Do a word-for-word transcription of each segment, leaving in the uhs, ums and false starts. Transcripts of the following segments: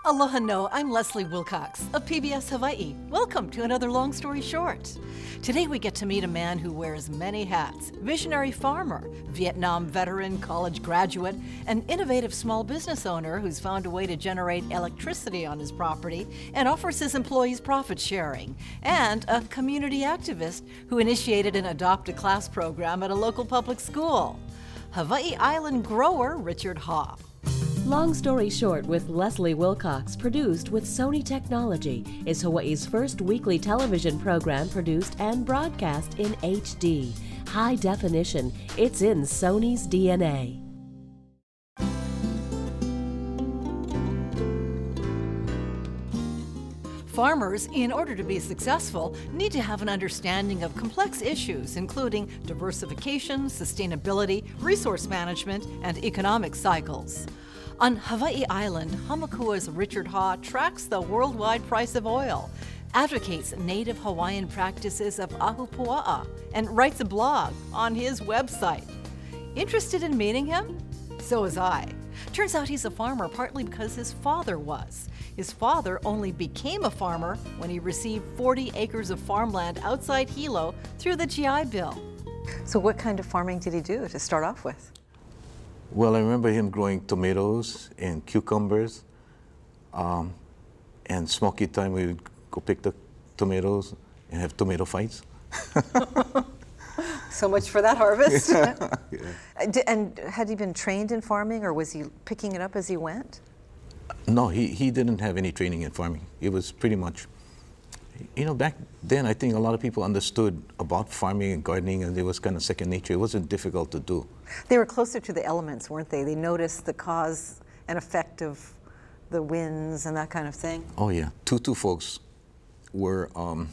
Aloha no, I'm Leslie Wilcox of P B S Hawaii. Welcome to another Long Story Short. Today we get to meet a man who wears many hats. Visionary farmer, Vietnam veteran, college graduate, an innovative small business owner who's found a way to generate electricity on his property and offers his employees profit sharing, and a community activist who initiated an Adopt a Class program at a local public school. Hawaii Island grower Richard Ha. Long Story Short with Leslie Wilcox, produced with Sony Technology, is Hawaii's first weekly television program produced and broadcast in H D. High definition, it's in Sony's D N A. Farmers, in order to be successful, need to have an understanding of complex issues, including diversification, sustainability, resource management, and economic cycles. On Hawaii Island, Hamakua's Richard Ha tracks the worldwide price of oil, advocates native Hawaiian practices of ahupua'a, and writes a blog on his website. Interested in meeting him? So was I. Turns out he's a farmer partly because his father was. His father only became a farmer when he received forty acres of farmland outside Hilo through the G I Bill. So what kind of farming did he do to start off with? Well, I remember him growing tomatoes and cucumbers, um, and smoky time we would go pick the tomatoes and have tomato fights. So much for that harvest. Yeah. Yeah. And had he been trained in farming, or was he picking it up as he went? No, he, he didn't have any training in farming. It was pretty much, you know, back then I think a lot of people understood about farming and gardening, and it was kind of second nature. It wasn't difficult to do. They were closer to the elements, weren't they? They noticed the cause and effect of the winds and that kind of thing. Oh yeah, Tutu folks were um,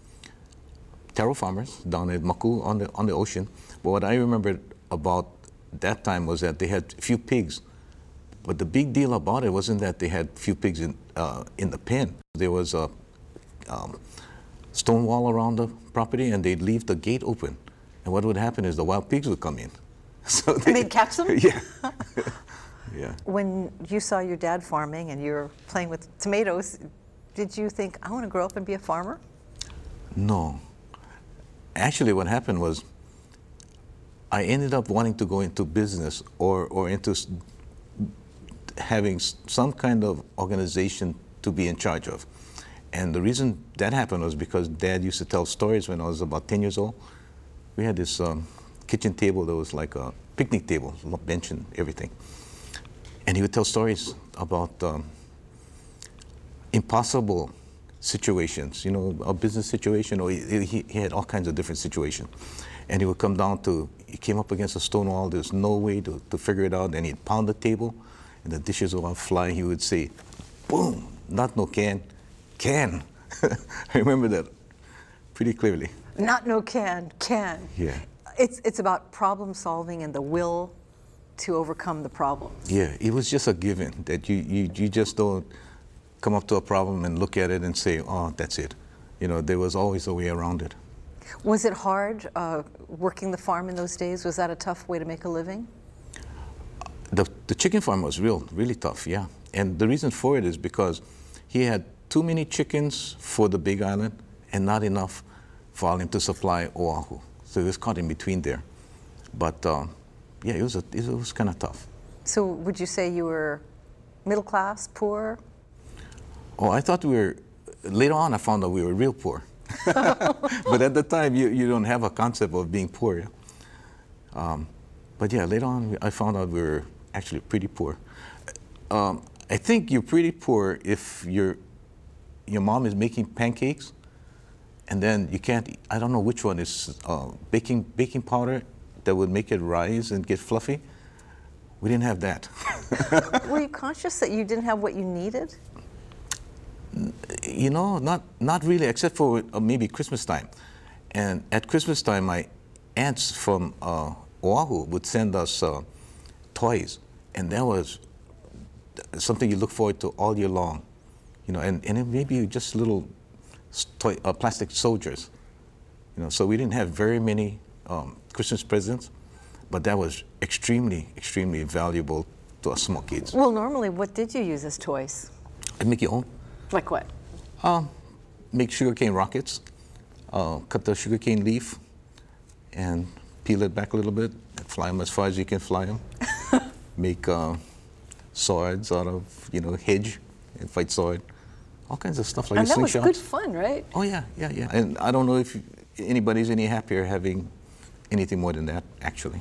taro farmers down at Maku on the on the ocean. But what I remembered about that time was that they had few pigs. But the big deal about it wasn't that they had few pigs in uh, in the pen. There was a um, stone wall around the property, and they'd leave the gate open. And what would happen is the wild pigs would come in. So they, and they'd catch them? Yeah. Yeah. When you saw your dad farming and you were playing with tomatoes, did you think, I want to grow up and be a farmer? No. Actually, what happened was I ended up wanting to go into business or, or into s- having s- some kind of organization to be in charge of. And the reason that happened was because Dad used to tell stories when I was about ten years old. We had this um, kitchen table that was like a picnic table, a bench and everything. And he would tell stories about um, impossible situations, you know, a business situation, or he, he, he had all kinds of different situations. And he would come down to, he came up against a stone wall, there's no way to, to figure it out, and he'd pound the table, and the dishes would all fly. He would say, boom, not no can, can. I remember that pretty clearly. Not no can, can. Yeah. It's, it's about problem solving and the will to overcome the problem. Yeah, it was just a given that you, you, you just don't come up to a problem and look at it and say, oh, that's it. You know, there was always a way around it. Was it hard uh, working the farm in those days? Was that a tough way to make a living? The, the chicken farm was real, really tough, yeah. And the reason for it is because he had too many chickens for the Big Island and not enough for him to supply Oahu. So he was caught in between there. But uh, yeah, it was, a, it was kind of tough. So would you say you were middle class, poor? Oh, I thought we were, later on I found out we were real poor. But at the time, you, you don't have a concept of being poor. Yeah? Um, but yeah, later on I found out we were actually pretty poor. Um, I think you're pretty poor if your your mom is making pancakes, and then you can't, I don't know which one is uh, baking baking powder that would make it rise and get fluffy. We didn't have that. Were you conscious that you didn't have what you needed? You know, not not really, except for uh, maybe Christmas time. And at Christmas time, my aunts from uh, Oahu would send us uh, toys, and that was something you look forward to all year long. You know, and, and it maybe just little toy, uh, plastic soldiers. You know, so we didn't have very many um, Christmas presents, but that was extremely, extremely valuable to us small kids. Well, normally, what did you use as toys? I'd make your own. Like what? Uh, make sugarcane rockets, uh, cut the sugarcane leaf, and peel it back a little bit, and fly them as far as you can fly them. Make uh, swords out of, you know, hedge, and fight sword, all kinds of stuff like And that was slingshots. good fun, right? Oh yeah, yeah, yeah. And I don't know if anybody's any happier having anything more than that, actually.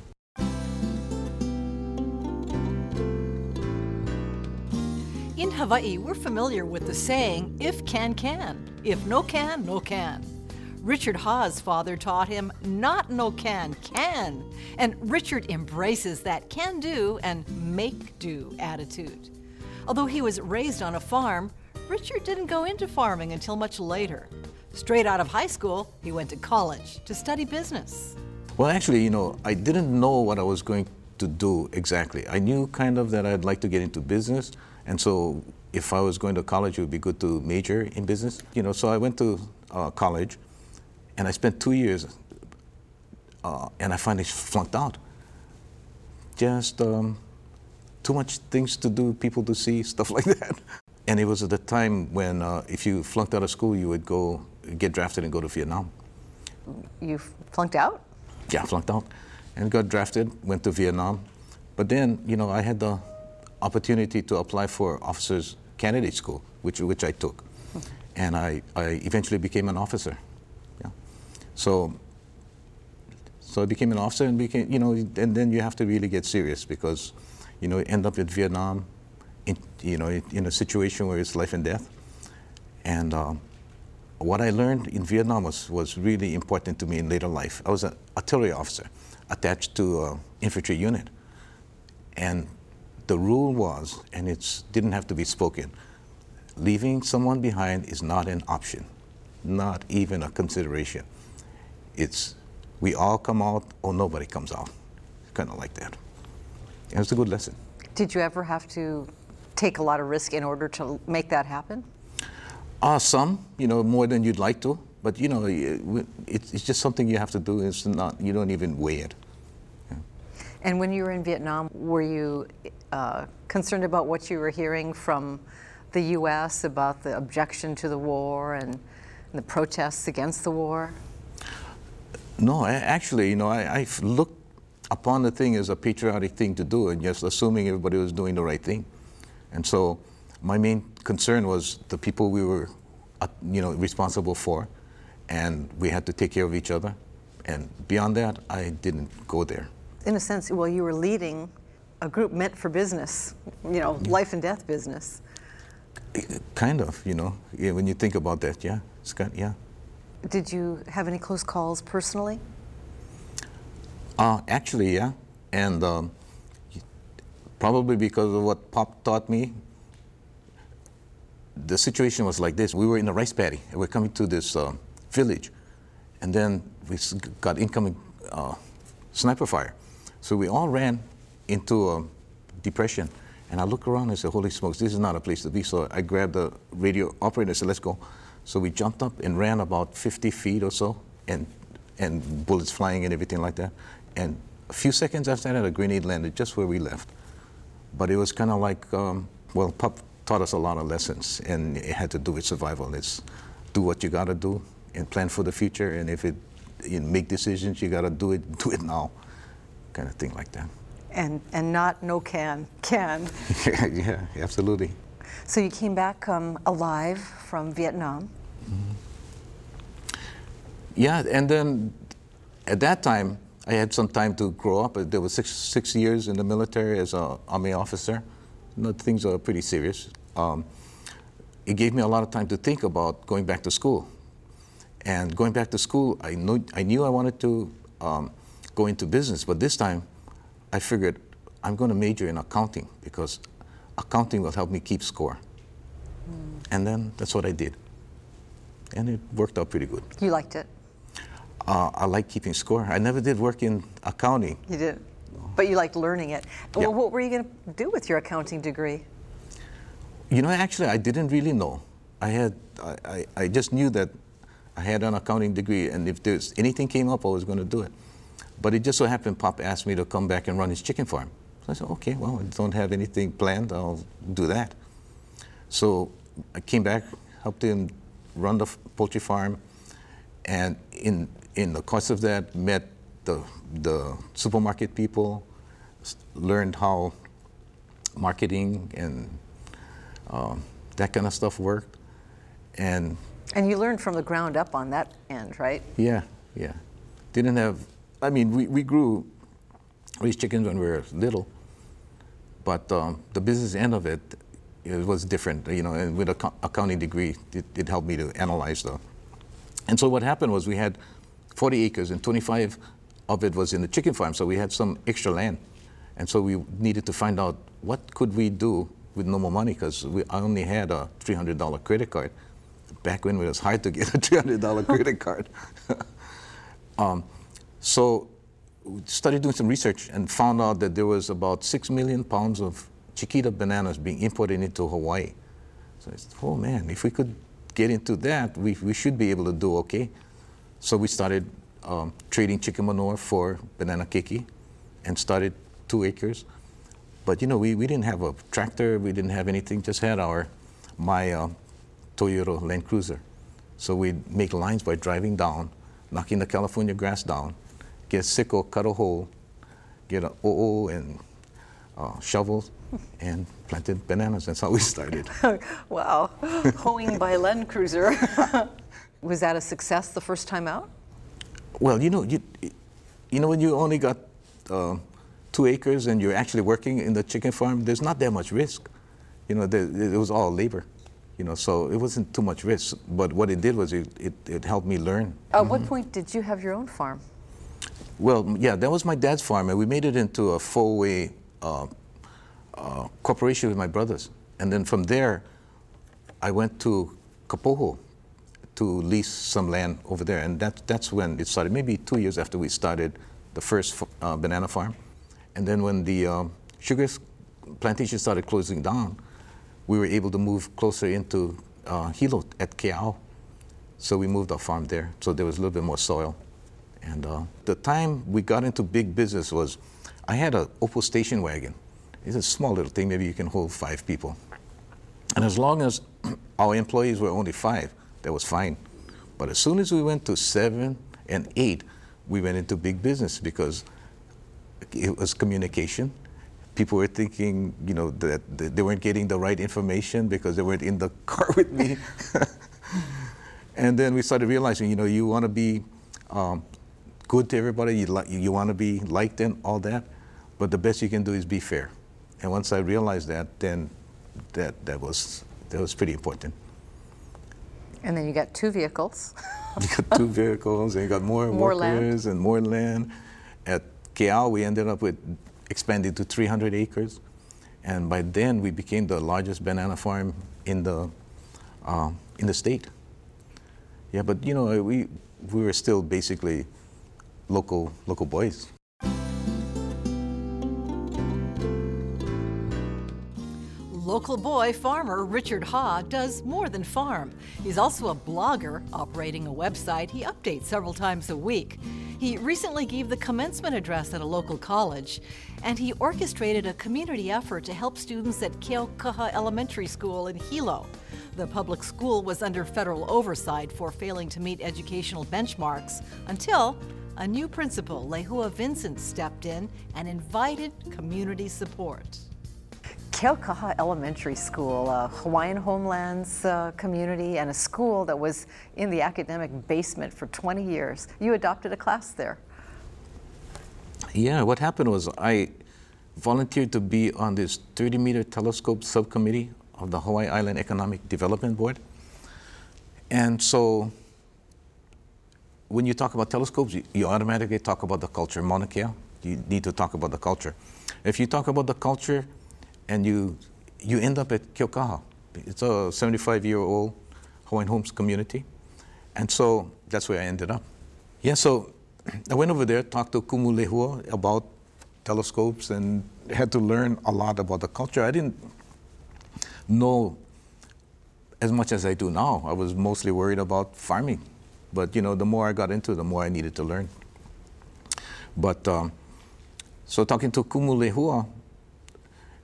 In Hawaii, we're familiar with the saying, if can, can. If no can, no can. Richard Hawes' father taught him not no can, can. And Richard embraces that can do and make do attitude. Although he was raised on a farm, Richard didn't go into farming until much later. Straight out of high school, he went to college to study business. Well, actually, you know, I didn't know what I was going to do exactly. I knew kind of that I'd like to get into business, and so if I was going to college, it would be good to major in business. You know, so I went to uh, college, and I spent two years, uh, and I finally flunked out. Just um, too much things to do, people to see, stuff like that. And it was at the time when uh, if you flunked out of school, you would go get drafted and go to Vietnam. You flunked out? Yeah, flunked out and got drafted, went to Vietnam. But then, you know, I had the opportunity to apply for officers candidate school, which, which I took. And I, I eventually became an officer. Yeah. So, so I became an officer and became, you know, and then you have to really get serious because, you know, you end up in Vietnam, in, you know, in a situation where it's life and death. And um, what I learned in Vietnam was, was really important to me in later life. I was an artillery officer attached to an infantry unit. And the rule was, and it didn't have to be spoken, leaving someone behind is not an option, not even a consideration. It's, we all come out or nobody comes out, kind of like that. And it was a good lesson. Did you ever have to take a lot of risk in order to make that happen? Uh, some, you know, more than you'd like to, but you know, it, it's, it's just something you have to do. It's not, you don't even weigh it. Yeah. And when you were in Vietnam, were you uh, concerned about what you were hearing from the U S about the objection to the war and, and the protests against the war? No, I, actually, you know, I, I looked upon the thing as a patriotic thing to do and just assuming everybody was doing the right thing. And so my main concern was the people we were, uh, you know, responsible for, and we had to take care of each other. And beyond that, I didn't go there. In a sense, well, you were leading a group meant for business, you know, yeah. Life and death business. Kind of, you know, yeah, when you think about that, yeah, it's kind, yeah. Did you have any close calls personally? Uh, actually, yeah, and um, probably because of what Pop taught me. The situation was like this. We were in a rice paddy, and we're coming to this uh, village, and then we got incoming uh, sniper fire. So we all ran into a depression, and I looked around and said, holy smokes, this is not a place to be. So I grabbed the radio operator and said, let's go. So we jumped up and ran about fifty feet or so, and, and bullets flying and everything like that. And a few seconds after that, a grenade landed just where we left. But it was kind of like, um, well, Pop taught us a lot of lessons, and it had to do with survival. It's do what you got to do and plan for the future, and if it, you make decisions, you got to do it, do it now, kind of thing like that. And and not no can, can. Yeah, absolutely. So you came back um, alive from Vietnam. Mm-hmm. Yeah, and then at that time, I had some time to grow up. There was six, six years in the military as an Army officer. You know, things are pretty serious. Um, it gave me a lot of time to think about going back to school. And going back to school, I knew I, knew I wanted to um, go into business, but this time I figured I'm going to major in accounting because accounting will help me keep score. Mm. And then that's what I did. And it worked out pretty good. You liked it? Uh, I like keeping score. I never did work in accounting. You didn't? But you liked learning it. Yeah. Well, what were you going to do with your accounting degree? You know, actually, I didn't really know. I had, I, I, I just knew that I had an accounting degree, and if there's anything came up, I was going to do it. But it just so happened, Pop asked me to come back and run his chicken farm. So I said, okay, well, I don't have anything planned. I'll do that. So I came back, helped him run the f- poultry farm, and in in the course of that, met the the supermarket people, s- learned how marketing and um, that kind of stuff worked, and And you learned from the ground up on that end, right? yeah, yeah, didn't have. I mean, we, we grew raised chickens when we were little, but um, the business end of it, it was different. You know, and with a co- accounting degree, it, it helped me to analyze the. And so what happened was we had forty acres, and twenty-five of it was in the chicken farm. So we had some extra land, and so we needed to find out what could we do with no more money, because I only had a three hundred dollar credit card. Back when it was hard to get a three hundred dollar credit card. um, so we started doing some research and found out that there was about six million pounds of Chiquita bananas being imported into Hawaii. So I said, oh man, if we could get into that, we, we should be able to do okay. So we started um, trading chicken manure for banana keiki and started two acres. But you know, we, we didn't have a tractor, we didn't have anything, just had our, my uh, Toyota Land Cruiser. So we'd make lines by driving down, knocking the California grass down, get a sickle, cut a hole, get an O O and uh, shovels, and planted bananas. That's how we started. Wow, hoeing by Land Cruiser. Was that a success the first time out? Well, you know, you, you know when you only got uh, two acres and you're actually working in the chicken farm, there's not that much risk. You know, there, it was all labor. You know, so it wasn't too much risk. But what it did was it, it, it helped me learn. At what point did you have your own farm? Well, yeah, that was my dad's farm, and we made it into a four-way uh, uh, corporation with my brothers. And then from there, I went to Kapoho to lease some land over there, and that, that's when it started, maybe two years after we started the first uh, banana farm. And then when the um, sugar plantation started closing down, we were able to move closer into uh, Hilo at Ke'au. So we moved our farm there, so there was a little bit more soil. And uh, the time we got into big business was, I had an Opel station wagon. It's a small little thing, maybe you can hold five people. And as long as our employees were only five, that was fine. But as soon as we went to seven and eight, we went into big business because it was communication. People were thinking, you know, that they weren't getting the right information because they weren't in the car with me. And then we started realizing, you know, you want to be um, good to everybody, you, li- you want to be liked and all that, but the best you can do is be fair. And once I realized that, then that, that, was, that was pretty important. And then you got two vehicles. You got two vehicles, and you got more, More workers land. and more land. At Ke'au, we ended up with expanded to three hundred acres. And by then, we became the largest banana farm in the, uh, in the state. Yeah, but you know, we, we were still basically local, local boys. Local boy farmer Richard Ha does more than farm. He's also a blogger operating a website he updates several times a week. He recently gave the commencement address at a local college, and he orchestrated a community effort to help students at Keaukaha Elementary School in Hilo. The public school was under federal oversight for failing to meet educational benchmarks until a new principal, Lehua Vincent, stepped in and invited community support. Keaukaha Elementary School, a Hawaiian Homelands uh, community, and a school that was in the academic basement for twenty years. You adopted a class there. Yeah, what happened was I volunteered to be on this thirty meter telescope subcommittee of the Hawaii Island Economic Development Board. And so when you talk about telescopes, you, you automatically talk about the culture. Mauna Kea, you need to talk about the culture. If you talk about the culture, and you you end up at Keaukaha. It's a seventy-five year old Hawaiian Homes community. And so that's where I ended up. Yeah, so I went over there, talked to Kumu Lehua about telescopes, and had to learn a lot about the culture. I didn't know as much as I do now. I was mostly worried about farming. But you know, the more I got into it, the more I needed to learn. But um, so talking to Kumu Lehua,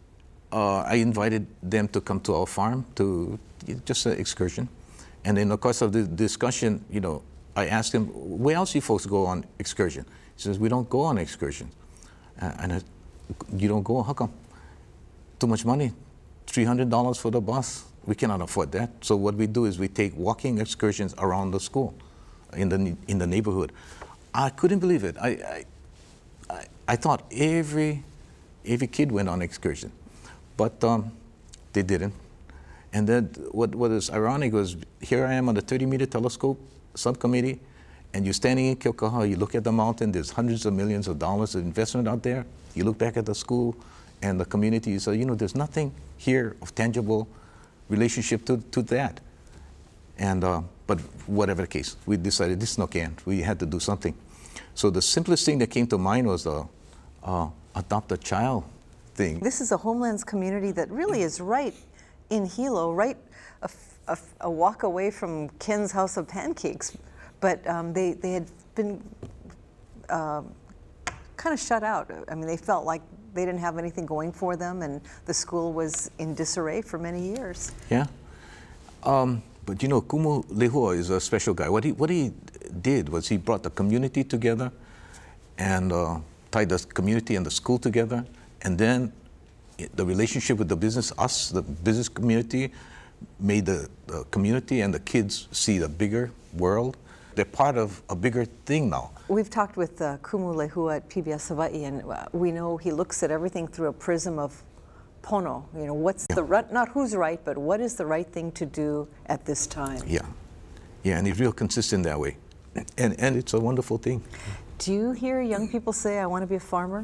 uh, I invited them to come to our farm to just an excursion. And in the course of the discussion, you know, I asked him, where else you folks go on excursion? He says, we don't go on excursion. Uh, and I, you don't go, how come? Too much money, three hundred dollars for the bus. We cannot afford that. So what we do is we take walking excursions around the school, in the in the neighborhood. I couldn't believe it. I I, I, I thought every every kid went on excursion, but um, they didn't. And then what what is ironic was, here I am on the thirty meter telescope subcommittee, and you're standing in Kilkaha, you look at the mountain, there's hundreds of millions of dollars of investment out there. You look back at the school and the community, you say, you know, there's nothing here of tangible relationship to, to that. And, uh, but whatever the case, we decided this no can. We had to do something. So the simplest thing that came to mind was the uh, adopt a child thing. This is a Homelands community that really is right in Hilo, right a, a, a walk away from Ken's House of Pancakes. But um, they, they had been uh, kind of shut out. I mean, they felt like they didn't have anything going for them, and the school was in disarray for many years. Yeah. Um, but you know, Kumu Lehua is a special guy. What he, what he did was he brought the community together and uh, tied the community and the school together. And then the relationship with the business, us, the business community, made the, the community and the kids see the bigger world. They're part of a bigger thing now. We've talked with uh, Kumu Lehua at P B S Hawaii, and uh, we know he looks at everything through a prism of pono. You know, what's yeah. the right, not who's right, but what is the right thing to do at this time? Yeah, yeah, and he's real consistent that way, and and it's a wonderful thing. Do you hear young people say, "I want to be a farmer"?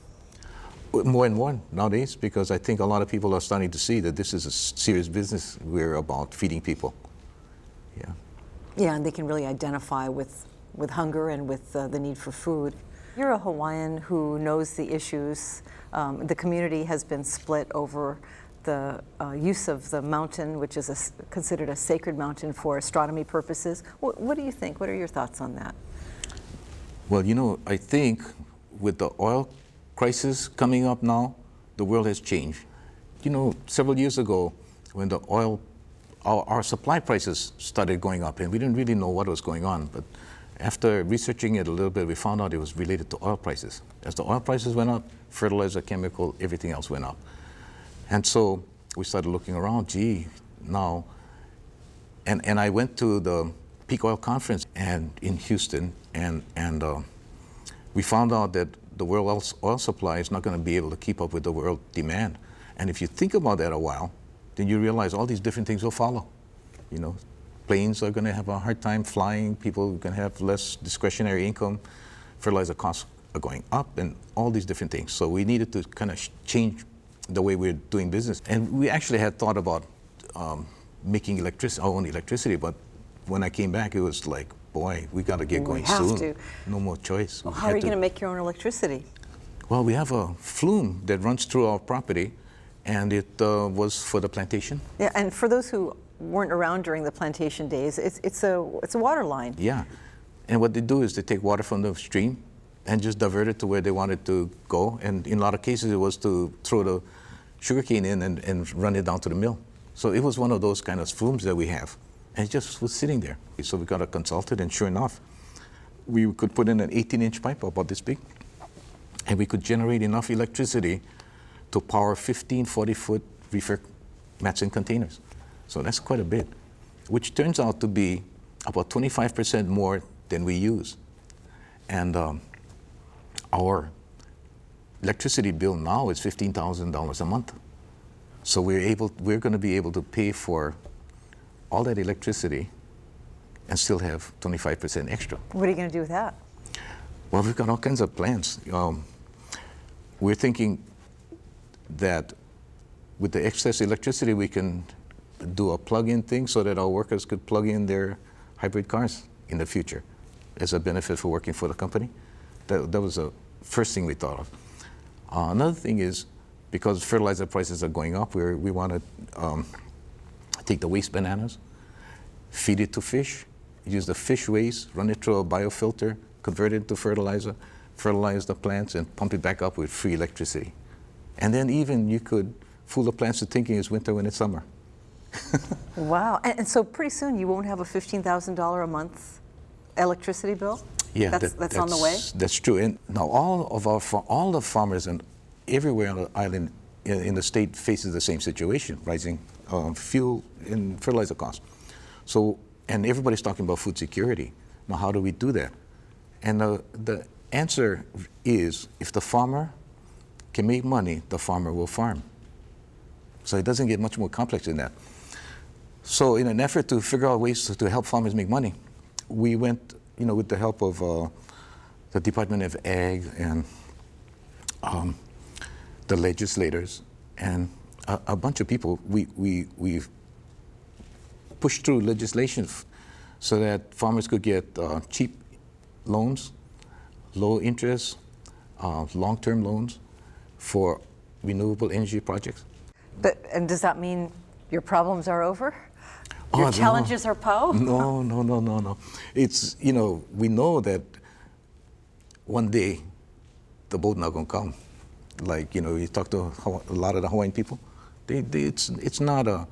More and more nowadays, because I think a lot of people are starting to see that this is a serious business. We're about feeding people. Yeah. Yeah, and they can really identify with, with hunger and with uh, the need for food. You're a Hawaiian who knows the issues. Um, the community has been split over the uh, use of the mountain, which is a, considered a sacred mountain for astronomy purposes. What, what do you think? What are your thoughts on that? Well, you know, I think with the oil crisis coming up now, the world has changed. You know, several years ago, when the oil Our, our supply prices started going up, and we didn't really know what was going on. But after researching it a little bit, we found out it was related to oil prices. As the oil prices went up, fertilizer, chemical, everything else went up. And so we started looking around, gee, now, and, and I went to the Peak Oil Conference and in Houston, and, and uh, we found out that the world oil supply is not going to be able to keep up with the world demand. And if you think about that a while, then you realize all these different things will follow. You know, planes are going to have a hard time flying, people are going to have less discretionary income, fertilizer costs are going up, and all these different things. So we needed to kind of change the way we're doing business. And we actually had thought about um, making electricity, our own electricity, but when I came back, it was like, boy, we got to get going we have soon. To. No more choice. Well, how are you going to make your own electricity? Well, we have a flume that runs through our property, and it uh, was for the plantation. Yeah, and for those who weren't around during the plantation days, it's, it's, a, it's a water line. Yeah, and what they do is they take water from the stream and just divert it to where they want it to go, and in a lot of cases it was to throw the sugarcane in and, and run it down to the mill. So it was one of those kind of flumes that we have, and it just was sitting there. So we got it consulted, and sure enough, we could put in an eighteen inch pipe about this big, and we could generate enough electricity to power fifteen forty foot reefer Matson containers. So that's quite a bit, which turns out to be about twenty-five percent more than we use. And um, our electricity bill now is fifteen thousand dollars a month. So we're able, we're going to be able to pay for all that electricity and still have twenty-five percent extra. What are you going to do with that? Well, we've got all kinds of plans. Um, we're thinking that with the excess electricity, we can do a plug-in thing so that our workers could plug in their hybrid cars in the future as a benefit for working for the company. That, that was the first thing we thought of. Uh, another thing is, because fertilizer prices are going up, we're, we want to um, take the waste bananas, feed it to fish, use the fish waste, run it through a biofilter, convert it to fertilizer, fertilize the plants, and pump it back up with free electricity. And then even you could fool the plants into thinking it's winter when it's summer. Wow. And, and so pretty soon you won't have a fifteen thousand dollars a month electricity bill? Yeah, that's, that, that's, that's on the way? That's true. And now all of our fa- all the farmers and everywhere on the island in, in the state faces the same situation: rising um, fuel and fertilizer costs. So, and everybody's talking about food security. Now, how do we do that? And the the answer is, if the farmer can make money, the farmer will farm. So it doesn't get much more complex than that. So, in an effort to figure out ways to, to help farmers make money, we went, you know, with the help of uh, the Department of Ag and um, the legislators and a, a bunch of people, we, we, we pushed through legislation f- so that farmers could get uh, cheap loans, low interest, uh, long-term loans for renewable energy projects. But, and does that mean your problems are over? Oh, Your no. challenges are po? No, no, no, no, no. It's, you know, we know that one day the boat not gonna come. Like, you know, you talk to a lot of the Hawaiian people, they, they, it's, it's not a,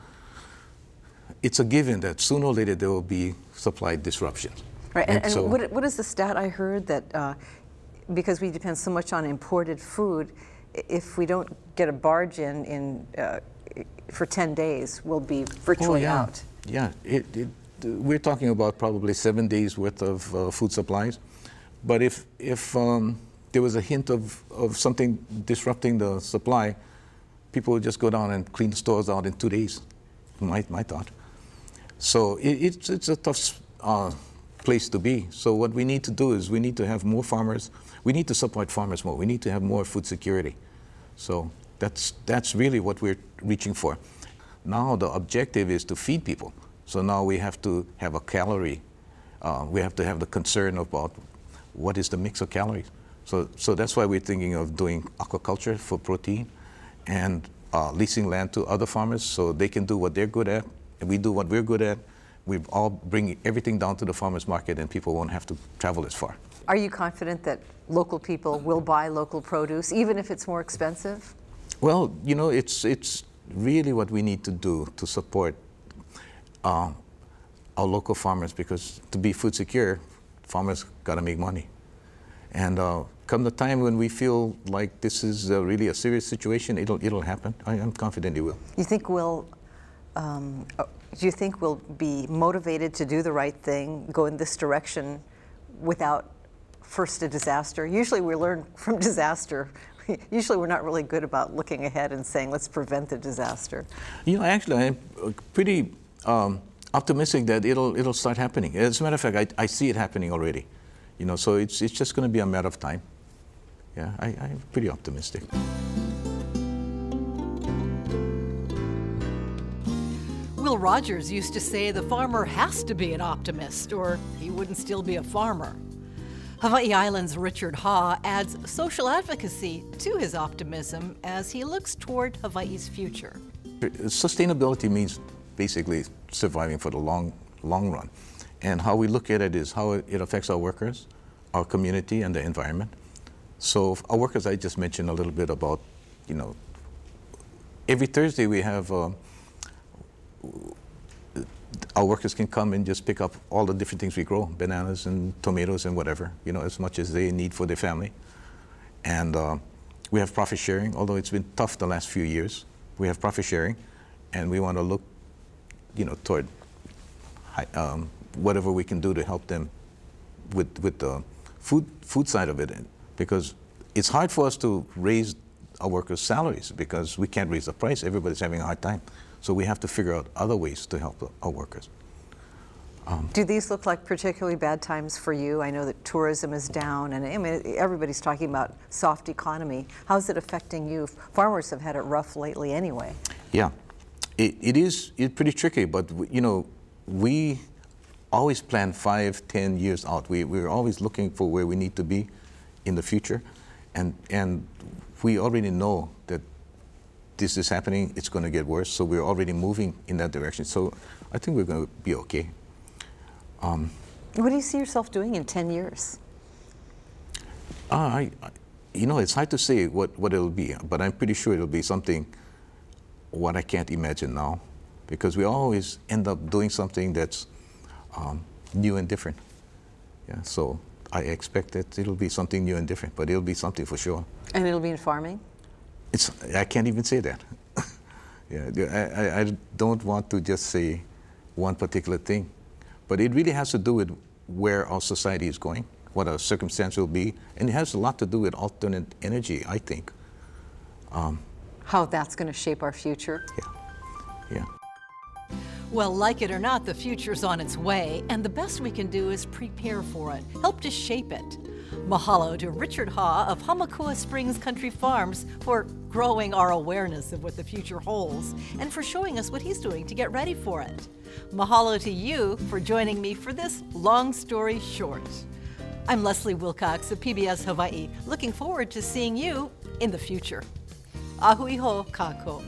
it's a given that sooner or later there will be supply disruptions. Right, and, and so, what, what is the stat I heard that, uh, because we depend so much on imported food, i- if we don't get a barge in, in uh, for ten days, we'll be virtually oh, yeah. out. Yeah, it, it, we're talking about probably seven days worth of uh, food supplies. But if, if um, there was a hint of, of something disrupting the supply, people would just go down and clean the stores out in two days, my, my thought. So it, it's, it's a tough uh, place to be. So what we need to do is we need to have more farmers. We need to support farmers more. We need to have more food security. So that's, that's really what we're reaching for. Now the objective is to feed people. So now we have to have a calorie. Uh, we have to have the concern about what is the mix of calories. So, so that's why we're thinking of doing aquaculture for protein and uh, leasing land to other farmers so they can do what they're good at and we do what we're good at. We all bring everything down to the farmers market and people won't have to travel as far. Are you confident that local people will buy local produce, even if it's more expensive? Well, you know, it's, it's really what we need to do to support uh, our local farmers, because to be food secure, farmers got to make money. And uh, come the time when we feel like this is uh, really a serious situation, it'll, it'll happen. I am confident it will. You think we'll, um, uh, do you think we'll be motivated to do the right thing, go in this direction without first a disaster? Usually we learn from disaster. Usually we're not really good about looking ahead and saying, let's prevent the disaster. You know, actually, I'm uh, pretty um, optimistic that it'll, it'll start happening. As a matter of fact, I, I see it happening already. You know, so it's, it's just going to be a matter of time. Yeah, I, I'm pretty optimistic. Will Rogers used to say the farmer has to be an optimist, or he wouldn't still be a farmer. Hawaii Island's Richard Ha adds social advocacy to his optimism as he looks toward Hawaii's future. Sustainability means basically surviving for the long, long run. And how we look at it is how it affects our workers, our community, and the environment. So our workers, I just mentioned a little bit about, you know, every Thursday we have, uh, our workers can come and just pick up all the different things we grow, bananas and tomatoes and whatever, you know, as much as they need for their family. And uh, we have profit sharing, although it's been tough the last few years. We have profit sharing, and we want to look, you know, toward high, um, whatever we can do to help them with, with the food, food side of it. Because it's hard for us to raise our workers' salaries because we can't raise the price. Everybody's having a hard time. So we have to figure out other ways to help our workers. Um, Do these look like particularly bad times for you? I know that tourism is down, and I mean, everybody's talking about soft economy. How's it affecting you? Farmers have had it rough lately anyway. Yeah, it, it is it's pretty tricky, but you know, we always plan five, ten years out. We, we're always looking for where we need to be in the future, and, and we already know that this is happening, it's going to get worse, so we're already moving in that direction. So I think we're going to be okay. Um, what do you see yourself doing in ten years? Uh, I, I, you know, it's hard to say what, what it'll be, but I'm pretty sure it'll be something what I can't imagine now, because we always end up doing something that's um, new and different. Yeah, so I expect that it'll be something new and different, but it'll be something for sure. And it'll be in farming? It's, I can't even say that. yeah, I, I, I don't want to just say one particular thing, but it really has to do with where our society is going, what our circumstance will be, and it has a lot to do with alternate energy, I think. Um, How that's going to shape our future? yeah, yeah. Well, like it or not, the future's on its way, and the best we can do is prepare for it, help to shape it. Mahalo to Richard Ha of Hamakua Springs Country Farms for growing our awareness of what the future holds and for showing us what he's doing to get ready for it. Mahalo to you for joining me for this long story short. I'm Leslie Wilcox of P B S Hawaii, looking forward to seeing you in the future. Ahui ho kako.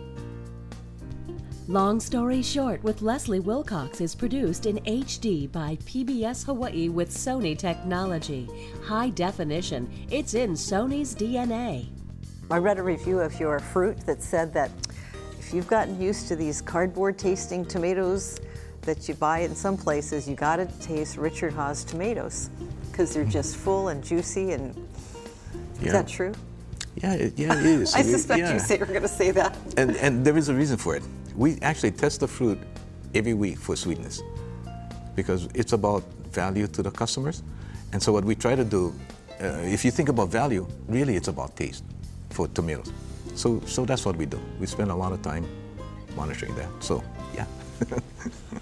Long Story Short with Leslie Wilcox is produced in H D by P B S Hawaii with Sony Technology. High definition, it's in Sony's D N A. I read a review of your fruit that said that if you've gotten used to these cardboard tasting tomatoes that you buy in some places, you gotta taste Richard Ha's tomatoes because they're just full and juicy. And yeah. Is that true? Yeah, it, yeah, it is. I suspect yeah. you say you're gonna say that. And, and there is a reason for it. We actually test the fruit every week for sweetness because it's about value to the customers. And so what we try to do, uh, if you think about value, really it's about taste for tomatoes. So, so that's what we do. We spend a lot of time monitoring that. So, yeah.